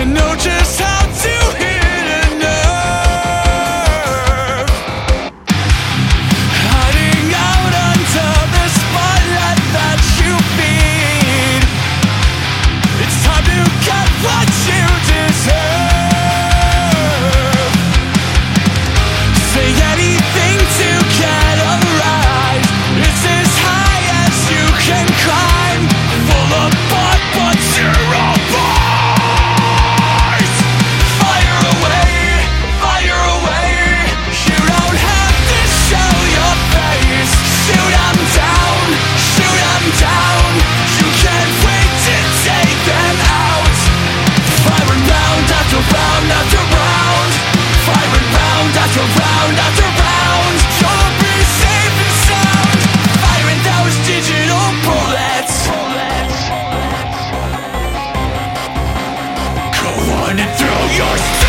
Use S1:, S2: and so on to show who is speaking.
S1: know just how to hit a nerve. Hiding out under the spotlight that you feed. It's time to get what you deserve. Say anything to get a rise. It's as high as you can climb. Full of butt, but zero bars. Fire away, fire away. You don't have to show your face. Shoot 'em down, shoot 'em down. You can't wait to take them out. Firing round after round after round. Firing round after round after round. You'll be safe and sound. Firing those digital bullets. Go on and throw your